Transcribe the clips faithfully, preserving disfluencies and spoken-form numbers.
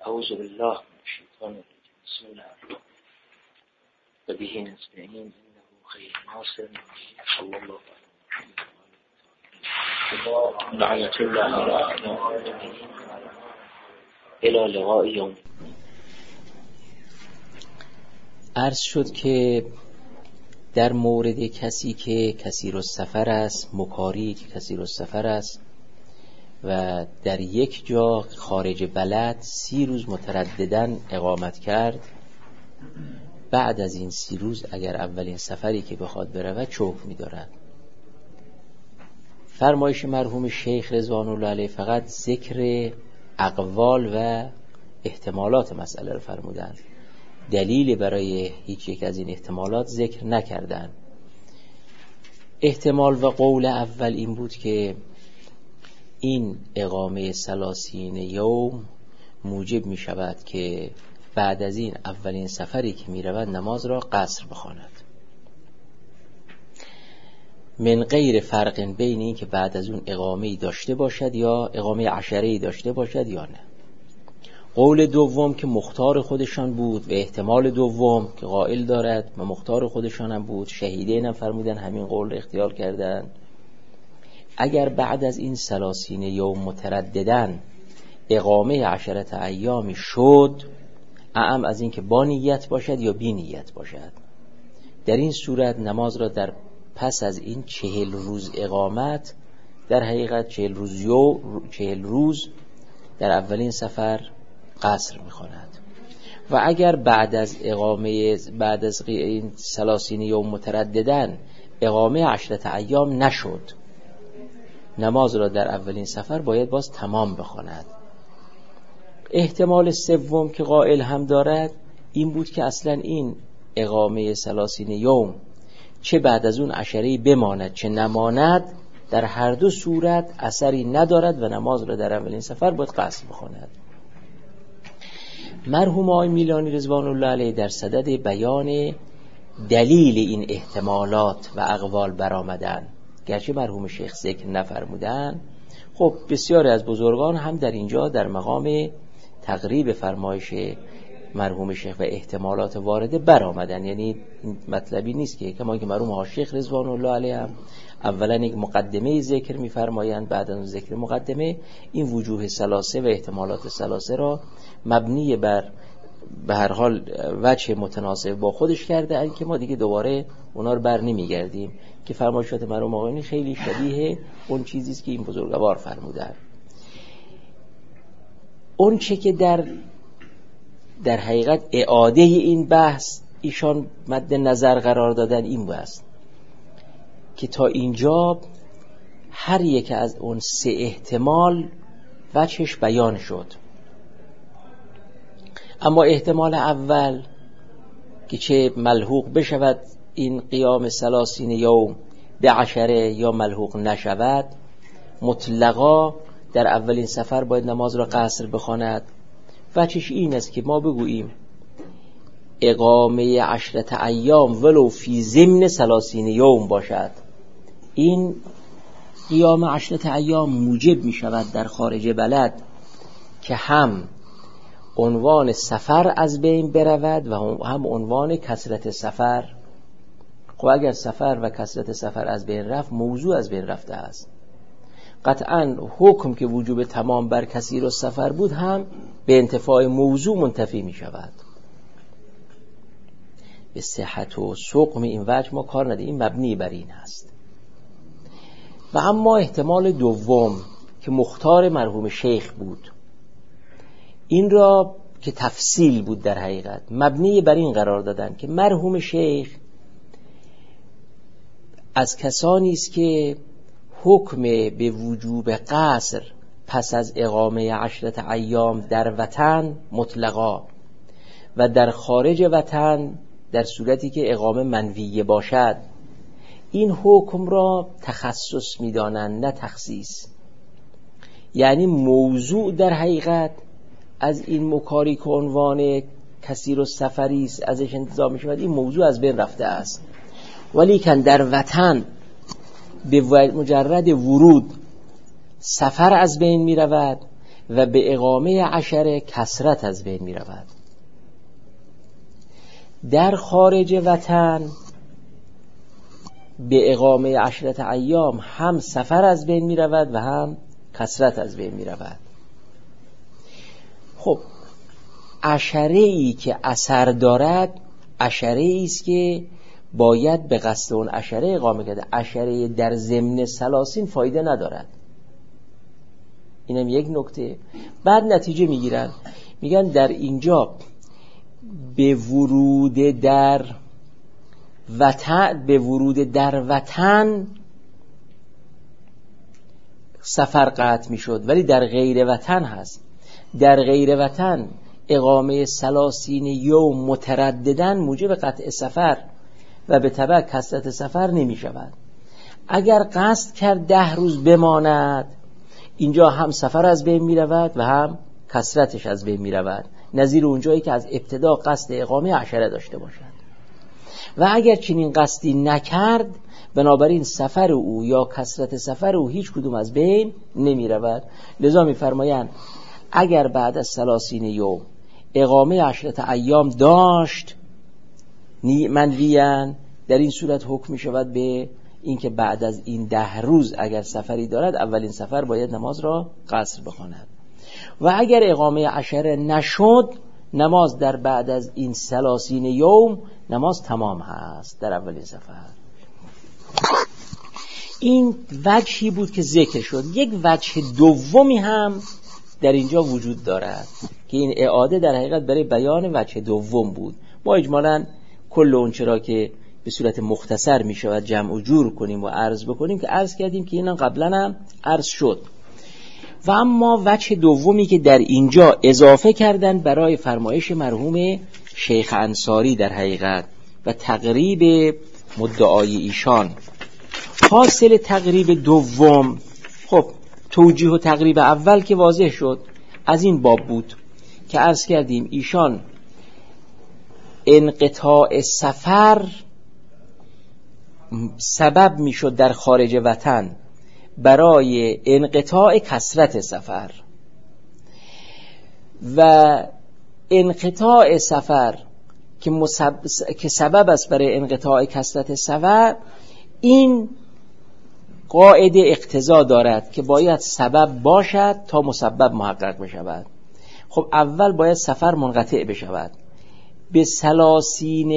اعوذ بالله من الشیطان الرجیم. بسم الله الرحمن و به نستعین انه خیر ناصر صلی الله علیه و لعنت الله علی اعدائهم الی لقاء یوم. عرض شد که در مورد کسی که کثیر السفر است، مکاری که کثیر السفر است و در یک جا خارج بلد سی روز متردداً اقامت کرد، بعد از این سی روز اگر اولین سفری که بخواد برود چه حکمی دارد؟ فرمایش مرحوم شیخ رضوان الله علیه فقط ذکر اقوال و احتمالات مسئله رو فرمودند، دلیل برای هیچ یک از این احتمالات ذکر نکردند. احتمال و قول اول این بود که این اقامه ثلاثین یوم موجب می شود که بعد از این اولین سفری که می رود نماز را قصر بخواند، من غیر فرق بین این که بعد از اون اقامه‌ای داشته باشد یا اقامه عشره‌ای داشته باشد یا نه. قول دوم که مختار خودشان بود و احتمال دوم که قائل دارد و مختار خودشان هم بود، شهیدین هم فرمودن همین قول اختیار کردن، اگر بعد از این ثلاثین یوم مترددن اقامه عشرت ایامی شد، اعم از این که با نیت باشد یا بی نیت باشد، در این صورت نماز را در پس از این چهل روز اقامت در حقیقت چهل روز یو چهل روز در اولین سفر قصر می‌خواند. و اگر بعد از اقامه بعد از این ثلاثین یوم مترددن اقامه عشرت ایام نشد، نماز را در اولین سفر باید باز تمام بخواند. احتمال سوم که قائل هم دارد این بود که اصلا این اقامه ثلاثین یوم چه بعد از اون عشره‌ای بماند چه نماند، در هر دو صورت اثری ندارد و نماز را در اولین سفر باید قصر بخواند. مرحوم آقای میلانی رضوان الله علیه در صدد بیان دلیل این احتمالات و اقوال برآمدن، گرچه مرحوم شیخ ذکر نفرمودن، خب بسیاری از بزرگان هم در اینجا در مقام تقریب فرمایش مرحوم شیخ و احتمالات وارده برآمدن. یعنی مطلبی نیست که کما که مرحوم ها شیخ رضوان الله علیه هم اولا یک مقدمه ذکر می‌فرمایند، بعد از ذکر مقدمه این وجوه ثلاثه و احتمالات ثلاثه را مبنی بر به هر حال وجه متناسب با خودش کرده، این که ما دیگه دوباره اونا رو بر نمیگردیم که فرمایشات مرحوم آقایانی خیلی شبیه اون چیزی است که این بزرگوار فرمودند. اون چه که در در حقیقت اعاده این بحث ایشان مد نظر قرار دادن این است که تا اینجا هر یک از اون سه احتمال وجهش بیان شد، اما احتمال اول که چه ملحوق بشود این قیام ثلاثین یوم به عشره یا ملحوق نشود، مطلقا در اولین سفر باید نماز را قصر بخواند. وجهش این است که ما بگوییم اقامه عشرت ایام ولو فی ضمن ثلاثین یوم باشد، این قیام عشرت ایام موجب می شود در خارج بلد که هم عنوان سفر از بین برود و هم عنوان کثرت سفر. خب اگر سفر و کثرت سفر از بین رفت، موضوع از بین رفته است. قطعا حکم که وجوب تمام بر کثیر السفر بود هم به انتفاع موضوع منتفی می شود. به صحت و سقم این وجه ما کار نداریم، این مبنی بر این است. و اما احتمال دوم که مختار مرحوم شیخ بود، این را که تفصیل بود در حقیقت مبنی بر این قرار دادن که مرحوم شیخ از کسانی است که حکم به وجوب قصر پس از اقامه عشرت ایام در وطن مطلقا و در خارج وطن در صورتی که اقامه منویه باشد، این حکم را تخصص می‌دانند نه تخصیص. یعنی موضوع در حقیقت از این مکاری که عنوان کثیر السفری است ازش انتزاع می‌شود، این موضوع از بین رفته است، ولی که در وطن به مجرد ورود سفر از بین می رود و به اقامه عشره کثرت از بین می رود. در خارج وطن به اقامه عشرت ایام هم سفر از بین می رود و هم کثرت از بین می رود. خب عشره ای که اثر دارد عشره ای است که باید به قصد اون عشره اقامه کرده. عشره در ضمن ثلاثین فایده ندارد. اینم یک نکته. بعد نتیجه میگیرن، میگن در اینجا به ورود در وطن به ورود در وطن سفر قطع میشد، ولی در غیر وطن هست. در غیر وطن اقامه ثلاثین یوم مترددن موجب قطع سفر و به تبع کثرت سفر نمی شود. اگر قصد کرد ده روز بماند، اینجا هم سفر از بین می رود و هم کثرتش از بین می رود، نظیر اونجایی که از ابتدا قصد اقامه عشره داشته باشد. و اگر چنین قصدی نکرد، بنابراین سفر او یا کثرت سفر او هیچ کدوم از بین نمی رود. لذا می فرمایند اگر بعد از ثلاثین یوم اقامه عشرت ایام داشت منویان، در این صورت حکم می شود به اینکه بعد از این ده روز اگر سفری دارد اولین سفر باید نماز را قصر بخواند. و اگر اقامه عشره نشد، نماز در بعد از این ثلاثین یوم نماز تمام هست در اولین سفر. این وجهی بود که ذکر شد. یک وجه دومی هم در اینجا وجود دارد که این اعاده در حقیقت برای بیان وجه دوم بود. ما اجمالاً کل اون چرا که به صورت مختصر می شود جمع و جور کنیم و عرض بکنیم که عرض کردیم که اینا قبلا هم عرض شد. و اما وجه دومی که در اینجا اضافه کردن برای فرمایش مرحوم شیخ انصاری در حقیقت و تقریب مدعای ایشان، حاصل تقریب دوم، خب توجیه و تقریب اول که واضح شد از این باب بود که عرض کردیم ایشان انقطاع سفر سبب میشد در خارج وطن برای انقطاع کثرت سفر، و انقطاع سفر که, مسب... که سبب است برای انقطاع کثرت سفر، این قاعده اقتضا دارد که باید سبب باشد تا مسبب محقق بشود. خب اول باید سفر منقطع بشود. به ثلاثین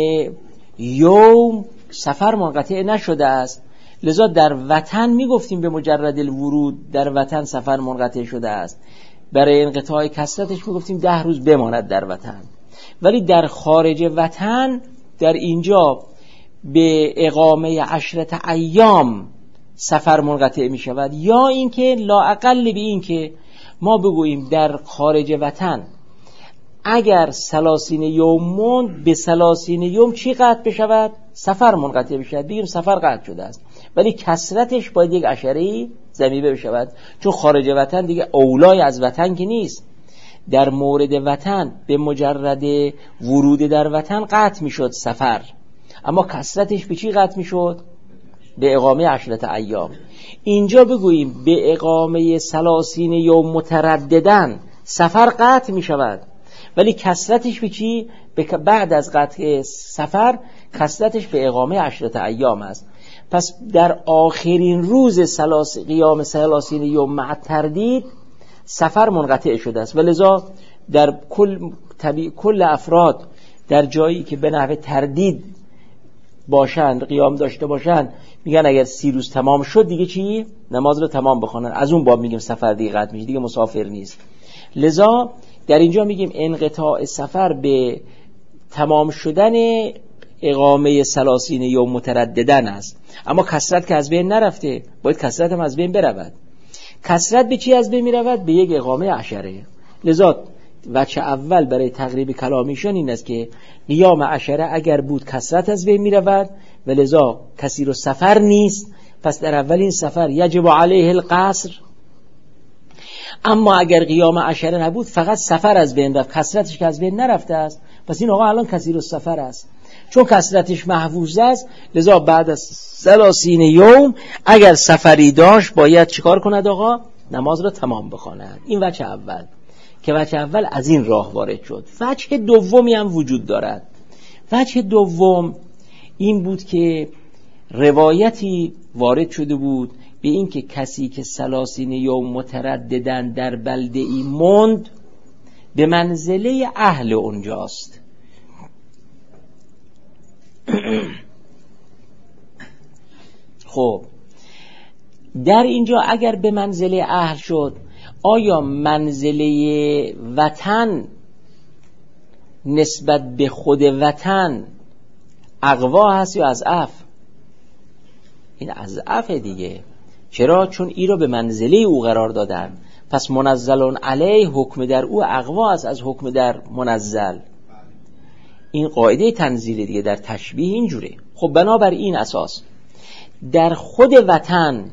یوم سفر منقطع نشده است، لذا در وطن میگفتیم به مجرد الورود در وطن سفر منقطع شده است. برای انقطاع کثرتش میگفتیم ده روز بماند در وطن. ولی در خارج وطن در اینجا به اقامه عشرت ایام سفر منقطع می شود، یا اینکه لااقل به این که ما بگوییم در خارج وطن اگر ثلاثین یوم موند، به ثلاثین یوم چی قطع بشود؟ سفر منقطع بشود، بگیم سفر قطع شده است، ولی کثرتش باید یک عشره‌ای ضمیمه بشود، چون خارج وطن دیگه اولای از وطن که نیست. در مورد وطن به مجرد ورود در وطن قطع می شد سفر، اما کثرتش به چی قطع می شد؟ به اقامه عشرت ایام. اینجا بگوییم به اقامه ثلاثین یوم مترددن سفر قطع می شود، ولی کثرتش به چی؟ بعد از قطع سفر کثرتش به اقامه عشرت ایام است. پس در آخرین روز سلاس قیام ثلاثین یوم مع تردید سفر منقطع شده است، ولذا در کل طبیع کل افراد در جایی که به نحو تردید باشند، قیام داشته باشند، میگن اگر سی روز تمام شد دیگه چی؟ نماز رو تمام بخونن. از اون باب میگیم سفر دیگه قطع میشه، دیگه مسافر نیست. لذا در اینجا میگیم انقطاع سفر به تمام شدن اقامه ثلاثین یوم مترددن است، اما کثرت که از بین نرفته، باید کثرت هم از بین برود. کثرت به چی از بین میرود؟ به یک اقامه عشره. لذا وجه اول برای تقریب کلامیشان این است که قیام عشره اگر بود کثرت از بین میرود، و لذا کثیر و سفر نیست، پس در اولین سفر یجب علیه القصر. اما اگر قیام عشره نبود، فقط سفر از بین رفت، کثرتش که از بین نرفته است، پس این آقا الان کثیر و سفر است. چون کثرتش محفوظ است، لذا بعد از ثلاثین یوم اگر سفری داشت باید چیکار کند آقا؟ نماز را تمام بخوانند. این وجه اول که وجه اول از این راه وارد شد. وجه دومی هم وجود دارد. وجه دوم این بود که روایتی وارد شده بود به این که کسی که ثلاثین یوم مترددن در بلده ای ماند به منزله اهل اونجاست. خب در اینجا اگر به منزله اهل شد، آیا منزله وطن نسبت به خود وطن اقوا هست یا اضعف؟ این اضعف دیگه. چرا؟ چون ای رو به منزله او قرار دادن، پس منزلون علیه حکم در او اقوا است از حکم در منزل. این قاعده تنزیل دیگه در تشبیه اینجوره. خب بنابر این اساس در خود وطن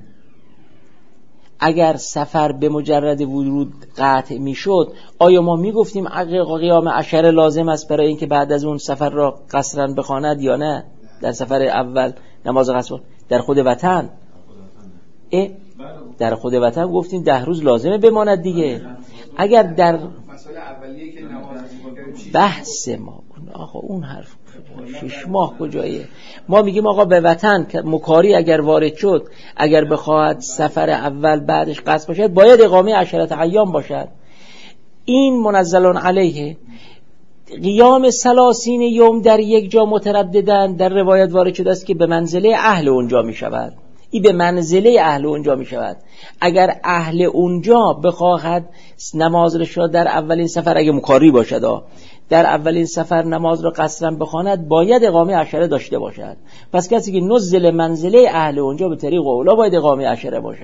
اگر سفر به مجرد ورود قطع می شد، آیا ما می گفتیم قیام عشره لازم است برای اینکه بعد از اون سفر را قصرا بخواند یا نه؟ در سفر اول نماز قصر در خود وطن اه؟ در خود وطن گفتیم ده روز لازمه بماند دیگه. اگر در مسئله اولیه که نماز بحث ما آقا اون حرف شش ماه کجایه؟ ما میگیم آقا به وطن مکاری اگر وارد شد، اگر بخواهد سفر اول بعدش قصد باشد، باید اقامه عشرت ایام باشد. این منزلون علیه. قیام ثلاثین یوم در یک جا مترددن در روایت وارد شده است که به منزله اهل اونجا می شود. این به منزله اهل اونجا می شود. اگر اهل اونجا بخواهد نماز را در اولین سفر، اگه مکاری باشد در اولین سفر نماز را قصرا بخواند، باید اقامه عشره داشته باشد. پس کسی که نزل منزله اهل اونجا به طریق اولا باید اقامه عشره باشد.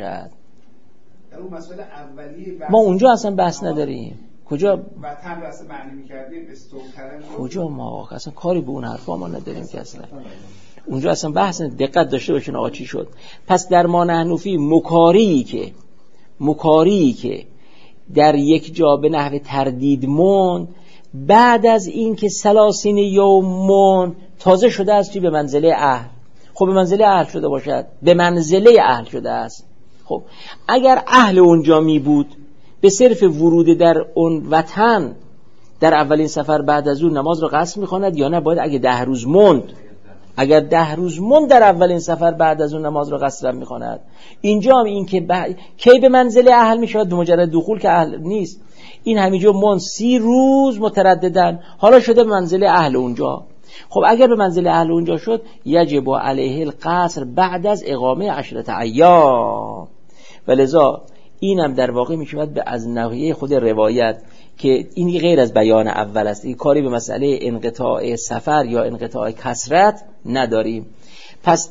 در اون مسئله اولیه ما اونجا اصلا بحث نداریم. کجا وطن را اصلا معنی می‌کردیم استوکرن، کجا ما اصلا کاری به اون حرفا ما نداریم که اصلا اونجا اصلا بحث دقت داشته باشین آقا چی شد. پس در ما نحنفی مکاری که مکاری که در یک جا به نحو تردید موند، بعد از این که ثلاثین یوم موند تازه شده است چی؟ به منزله اهل. خب به منزله اهل شده باشد، به منزله اهل شده است. خب اگر اهل اونجا می بود به صرف ورود در اون وطن در اولین سفر بعد از اون نماز رو قصر می‌خواند یا نه؟ باید اگه ده روز موند اگر ده روز موند در اولین سفر بعد از اون نماز رو قصر می‌خواند. اینجا هم این که ب... کی به منزله اهل می‌شود؟ به مجرد دخول که اهل نیست. این همینجا موند سی روز مترددن، حالا شده به منزله اهل اونجا. خب اگر به منزله اهل اونجا شد، یجب علیه القصر بعد از اقامه عشرت ایام. ولذا اینم در واقع می شود به از ناحیه خود روایت که این غیر از بیان اول است. این کاری به مسئله انقطاع سفر یا انقطاع کثرت نداریم. پس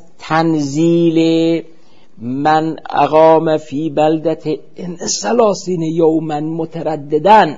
تنزیل من اقام فی بلدت ثلاثین یوما مترددن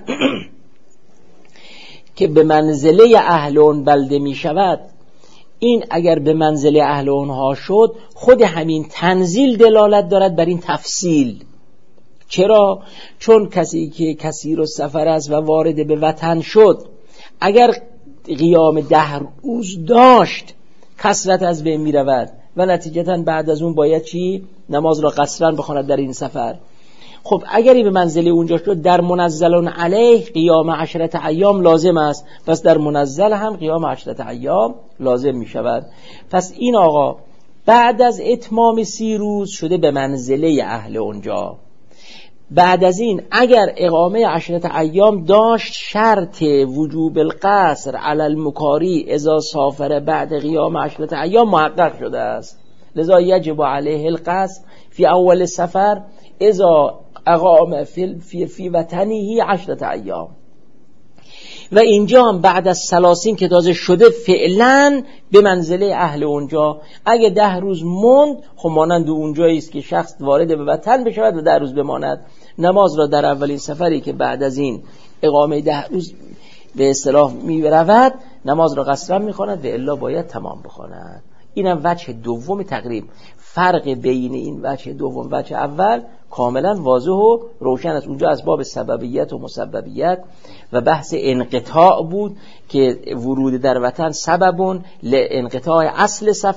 که به منزله اهل اون بلده می شود، این اگر به منزله اهل اونها شد، خود همین تنزیل دلالت دارد بر این تفصیل. چرا؟ چون کسی که کثیر السفر است و وارد به وطن شد، اگر قیام ده روز داشت کثرت از بین می رود و نتیجتاً بعد از اون باید چی؟ نماز را قصرا بخواند در این سفر. خب اگری به منزله اونجا شد، در منزلون علیه قیام عشرت ایام لازم است، پس در منزل هم قیام عشرت ایام لازم می شود. پس این آقا بعد از اتمام سی روز شده به منزله اهل اونجا. بعد از این اگر اقامه عشرت ایام داشت، شرط وجوب القصر علی المکاری اذا سافر بعد قیام عشرت ایام محقق شده است. لذا یجب علیه القصر فی اول سفر اذا اقام فی, فی, فی وطنه عشرت ایام. و اینجا هم بعد از ثلاثین که تازه شده فعلا به منزله اهل اونجا. اگه ده روز موند، خب مانند اونجایی است که شخص وارد به وطن بشود و ده روز بماند، نماز را در اولین سفری که بعد از این اقامه ده روز به اصطلاح می رود نماز را قصرا می خواند و الا باید تمام بخواند. اینم وجه دوم تقریب. فرق بین این وجه دوم و وجه اول کاملا واضح و روشن است. اونجا از باب سببیت و مسببیت و بحث انقطاع بود که ورود در وطن سببون لانقطاع اصل سفر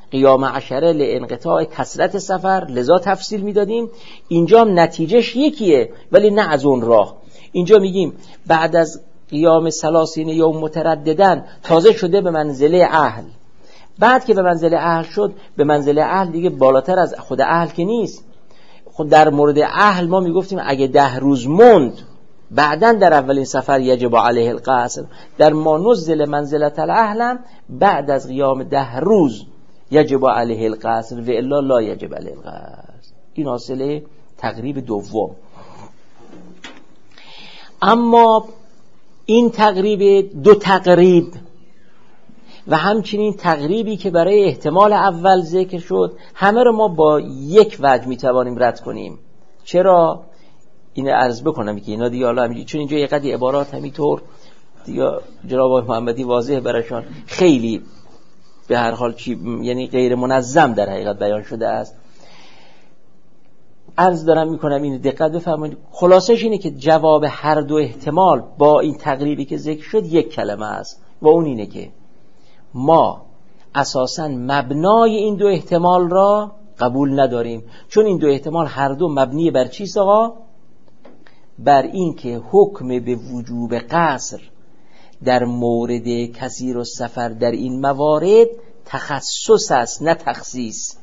قیام عشره لانقطاع کثرت سفر، لذا تفصیل میدادیم. اینجا هم نتیجهش یکیه ولی نه از اون راه. اینجا میگیم بعد از قیام ثلاثین یوم مترددن تازه شده به منزله اهل. بعد که به منزله اهل شد، به منزله اهل دیگه بالاتر از خود اهل که نیست. خود در مورد اهل ما میگفتیم اگه ده روز موند بعداً در اولین سفر یجب علیه القصر. در ما نزل منزلت الاهلم بعد از قیام ده روز یجب علیه القصر و الا لا یجب علیه القصر. این حاصل تقریب دوم. اما این تقریب دو تقریب و همچنین تقریبی که برای احتمال اول ذکر شد، همه رو ما با یک وجه میتوانیم رد کنیم. چرا؟ اینو عرض بکنم که اینا دیگه حالا همینجوری، چون اینجا یه قدری عبارات همینطور دیگه جناب آقای محمدی واضح براشون خیلی به هر حال چی، یعنی غیر منظم در حقیقت بیان شده است. عرض دارم میکنم اینو دقت بفرمایید. خلاصش اینه که جواب هر دو احتمال با این تقریبی که ذکر شد یک کلمه است و اون اینه که ما اساساً مبنای این دو احتمال را قبول نداریم، چون این دو احتمال هر دو مبنی بر چیست آقا؟ بر این که حکم به وجوب قصر در مورد کثیر السفر در این موارد تخصص است نه تخصیص.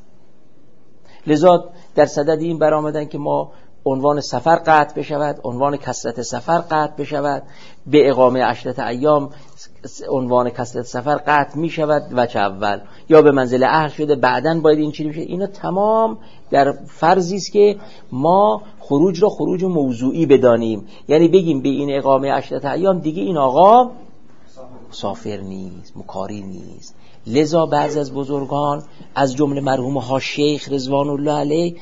لذا در صدد این برآمدن که ما عنوان سفر قطع بشود، عنوان کثرت سفر قطع بشود، به اقامه عشرت ایام عنوان کثرت سفر قطع می شود وجه اول، یا به منزل اهل شده بعداً باید این چیزی بشه. اینا تمام در فرضی است که ما خروج را خروج موضوعی بدانیم، یعنی بگیم به این اقامه عشرت ایام دیگه این آقا مسافر نیست، مکاری نیست. لذا بعض از بزرگان از جمله مرحوم ها شیخ رضوان الله علیه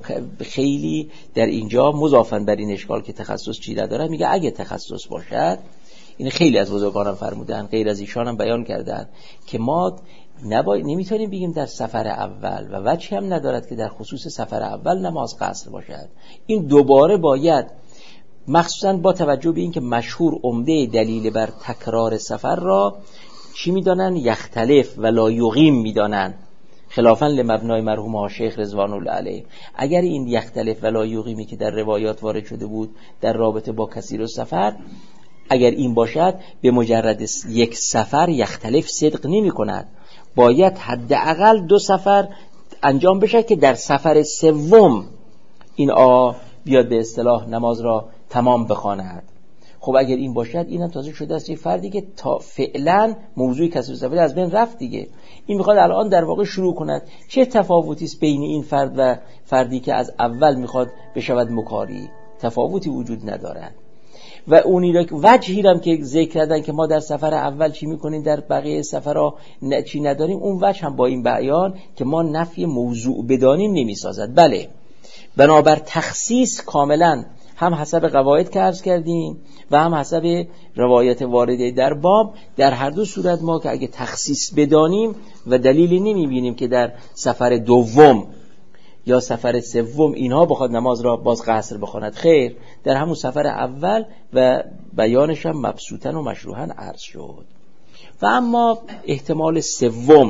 خیلی در اینجا مضافن بر این اشکال که تخصص چی نداره، میگه اگه تخصص باشد، این خیلی از بزرگانم فرمودن، غیر از ایشان هم بیان کردن که ما نباید نمیتونیم بگیم در سفر اول و وجهی هم ندارد که در خصوص سفر اول نماز قصر باشد. این دوباره باید مخصوصا با توجه به این که مشهور عمده دلیل بر تکرار سفر را چی میدانن؟ یختلف و لا یقیم میدانن، خلافاً لمبنای مرحوم ها شیخ رضوان الله علیه. اگر این یختلف و لا یقیمی که در روایات وارد شده بود در رابطه با کثیر السفر، اگر این باشد به مجرد یک سفر یختلف صدق نمی کند، باید حداقل دو سفر انجام بشه که در سفر سوم این آ بیاد به اصطلاح نماز را تمام بخواند. خب اگر این باشد اینم تازه شده است یه فردی که تا فعلا موضوع کثیر السفر از بین رفت دیگه. این میخواد الان در واقع شروع کند. چه تفاوتی است بین این فرد و فردی که از اول میخواد بشود مکاری؟ تفاوتی وجود ندارد. و اونی را وجهی هم که ذکر کردن که ما در سفر اول چی میکنیم در بقیه سفرها چی نداریم، اون وجه هم با این بیان که ما نفی موضوع بدانیم نمیسازد. بله، بنابر تخصیص کاملا هم حسب قواعد که عرض کردیم و هم حسب روایت وارده در باب، در هر دو صورت ما که اگه تخصیص بدانیم و دلیلی نمیبینیم که در سفر دوم یا سفر سوم اینها بخواد نماز را باز قصر بخواند، خیر، در همون سفر اول و بیانش هم مبسوطن و مشروحن عرض شد. و اما احتمال سوم،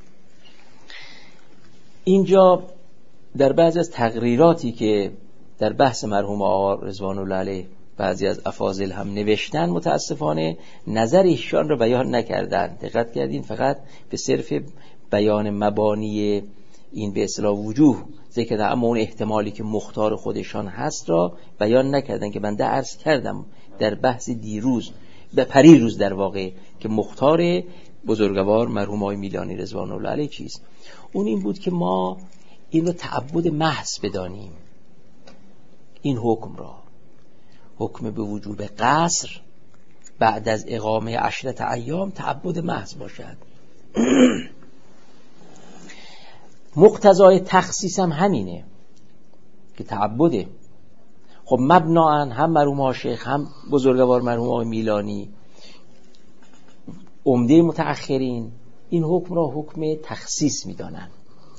اینجا در بعضی از تقریراتی که در بحث مرحوم آقا رضوان الله علیه بعضی از افاضل هم نوشتن، متاسفانه نظر ایشان رو بیان نکردن. دقت کردین؟ فقط به صرف بیان مبانی این به اصطلاح وجوه ذکر کردن، اما اون احتمالی که مختار خودشان هست را بیان نکردن که بنده عرض کردم در بحث دیروز به پریروز در واقع که مختار بزرگوار مرحوم آقای میلانی رضوان الله علیه چیست. اون این بود که ما این رو تعبد محض بدانیم، این حکم را، حکم به وجوب قصر بعد از اقامه عشرت ایام تعبد محض باشد. مقتضای تخصیص هم همینه که تعبده. خب مبناً هم مرحوم ها شیخ هم بزرگوار مرحوم ها میلانی عمده متأخرین این حکم را حکم تخصیص میدانن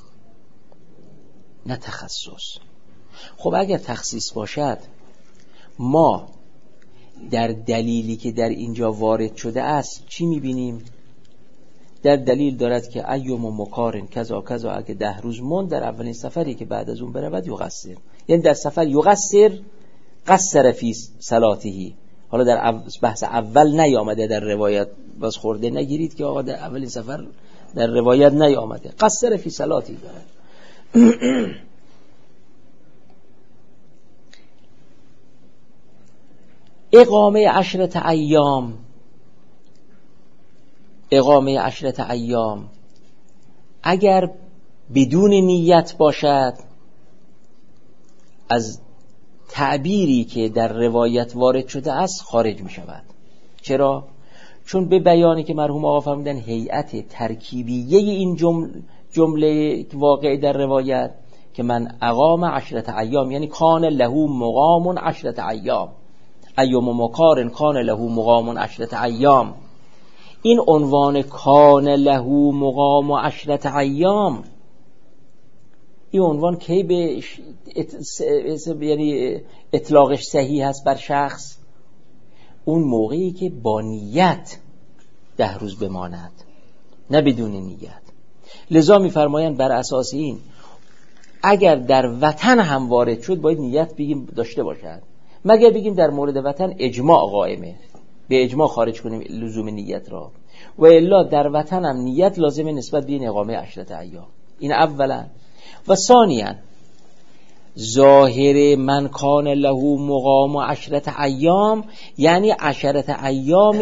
نه تخصص. خب اگر تخصیص باشد، ما در دلیلی که در اینجا وارد شده است چی میبینیم؟ در دلیل دارد که ایوم و مکارن کذا کذا، اگه ده روز ماند در اولین سفری که بعد از اون برود یقصر، یعنی در سفر یقصر قصر فی صلاتهی. حالا در بحث اول نیامده در روایت، باز خورده نگیرید که آقا در اولین سفر در روایت نیامده، قصر فی صلاتی دارد. اقامه عشرت ایام، اقامه عشرت ایام اگر بدون نیت باشد از تعبیری که در روایت وارد شده است خارج می شود. چرا؟ چون به بیانی که مرحوم آقا فرمودن هیئت ترکیبیه این جمله, جمله واقع در روایت که من اقام عشرت ایام، یعنی کان له مقام عشرت ایام، ایوم مکارن کان له مقام عشرت ایام. این عنوان کان له مقام عشرت ایام، این عنوان کی به ات... یعنی اطلاقش صحیح هست بر شخص؟ اون موقعی که با نیت ده روز بماند، نه بدون نیت. لذا می‌فرمایند بر اساس این اگر در وطن هم وارد شد باید نیت بگیم داشته باشد، مگر بگیم در مورد وطن اجماع قائمه، به اجماع خارج کنیم لزوم نیت را، و الا در وطن هم نیت لازمه نسبت به این اقامه عشرت ایام. این اولا. و ثانیاً ظاهر من کان له مقام عشرت ایام یعنی عشرت ایام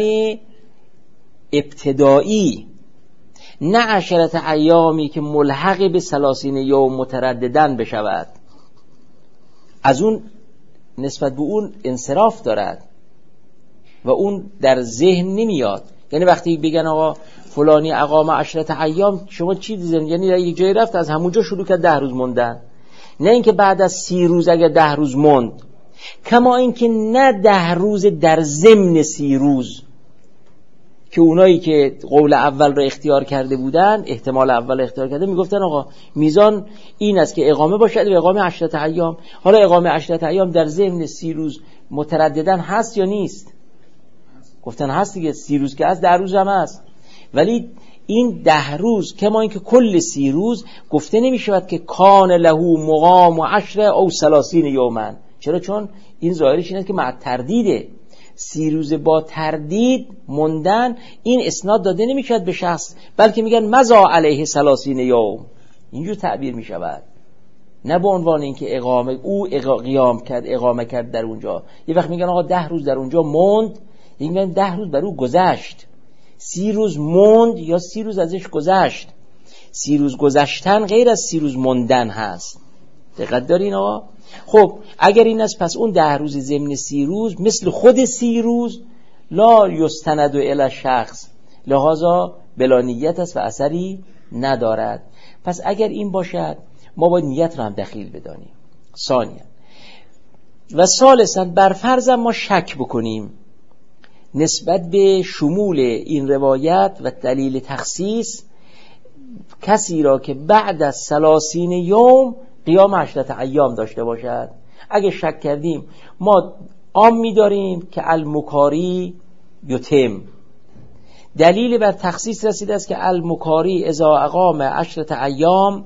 ابتدایی، نه عشرت ایامی که ملحق به ثلاثین یوم مترددن بشود. از اون نسبت به اون انصراف دارد و اون در ذهن نمیاد. یعنی وقتی بگن آقا فلانی اقام عشرت ایام، شما چی دیدن؟ یعنی یک جایی رفت از همونجا شروع کرد ده روز موندن، نه اینکه بعد از سی روز اگر ده روز موند، کما اینکه نه ده روز در ضمن سی روز که اونایی که قول اول را اختیار کرده بودن، احتمال اول اختیار کرده، میگفتن آقا میزان این است که اقامه باشد و اقامه عشرت ایام. حالا اقامه عشرت ایام در ضمن سی روز مترددن هست یا نیست؟ گفتن هست دیگه، سی روز که هست ده روز هم هست. ولی این ده روز کما اینکه کل سی روز گفته نمی شود که کان له مقام و عشر او ثلاثین یومن. چرا؟ چون این ظاهرش اینه که مع تردیده، سی روز با تردید موندن، این اسناد داده نمی شود به شخص، بلکه میگن مضا علیه ثلاثین یوم، اینجور تعبیر می شود، نه به عنوان اینکه اقامه او قیام کرد اقامه کرد در اونجا. یه وقت میگن آقا ده روز در اونجا موند، میگن ده روز بر او گذشت، سی روز موند یا سی روز ازش گذشت. سی روز گذشتن غیر از سی روز موندن هست. دقت دارین آقا؟ خب اگر این است پس اون ده روز ضمن سی روز مثل خود سی روز لا یستند الی شخص، لحاظا بلا نیت است و اثری ندارد. پس اگر این باشد ما باید نیت را هم دخیل بدانیم. ثانیا و ثالثا بر فرض ما شک بکنیم نسبت به شمول این روایت و دلیل تخصیص کسی را که بعد از ثلاثین یوم قیام عشرت ایام داشته باشد. اگه شک کردیم ما عام می‌داریم که المکاری یتم. دلیل بر تخصیص رسیده است که المکاری اذا اقام عشرت ایام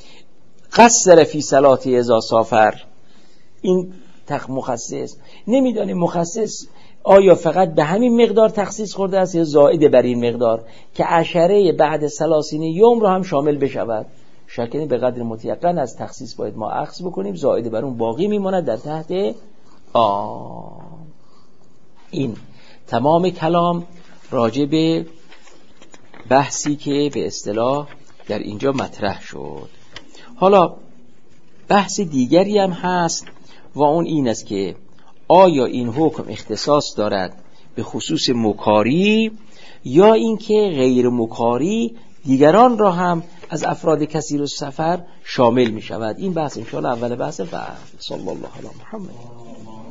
قصر فی صلاتی اذا سافر. این تخ مخصص. نمیدانیم مخصص آیا فقط به همین مقدار تخصیص خورده است یا زائد بر این مقدار که عشره بعد ثلاثین یوم رو هم شامل بشود. شکنی به قدر متیقن از تخصیص باید ما اخذ بکنیم، زائد بر اون باقی میماند در تحت آه. این تمام کلام راجع به بحثی که به اصطلاح در اینجا مطرح شد. حالا بحث دیگری هم هست و اون این است که آیا این حکم اختصاص دارد به خصوص مکاری یا اینکه غیر مکاری دیگران را هم از افراد کثیر السفر شامل می شود. این بحث انشاءالله اول بحث بعد. صلی الله علی محمد.